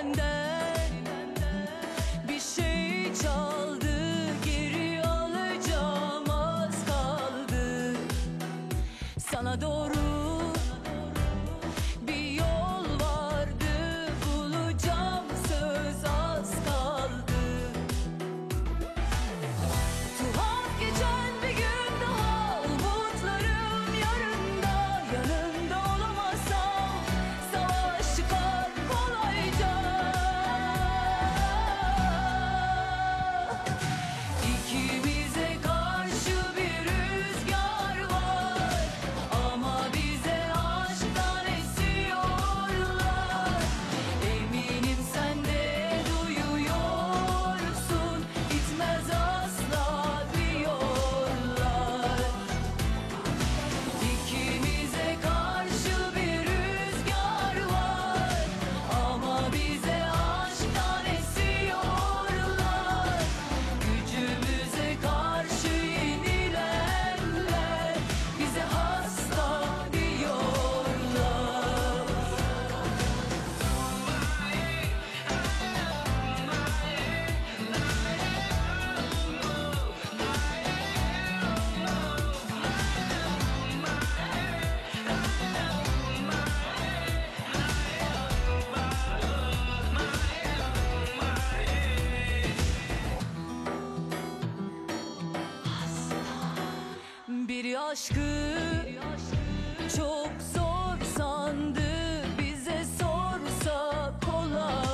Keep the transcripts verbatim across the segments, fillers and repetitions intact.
benden bir şey çaldı, geri alacağım az kaldı. Sana doğru bir yol vardı, bulacağım söz az kaldı. Tuhaf geçen bir gün daha, umutlarım yarında. Yanında olamazsam savaş çıkar kolayca. İkimize karşı bir rüzgar var, ama bize aşktan esiyorlar. Eminim sen de duyuyorsun, gitmez asla diyorlar. İkimize karşı bir rüzgar var, ama bize aşktan esiyorlar. Gücümüze karşı yenilenler bize hasta diyorlar. Biri aşkı çok zor sandı, bize sorsa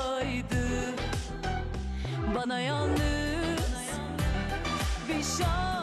kolaydı. Bana yalnız bir şans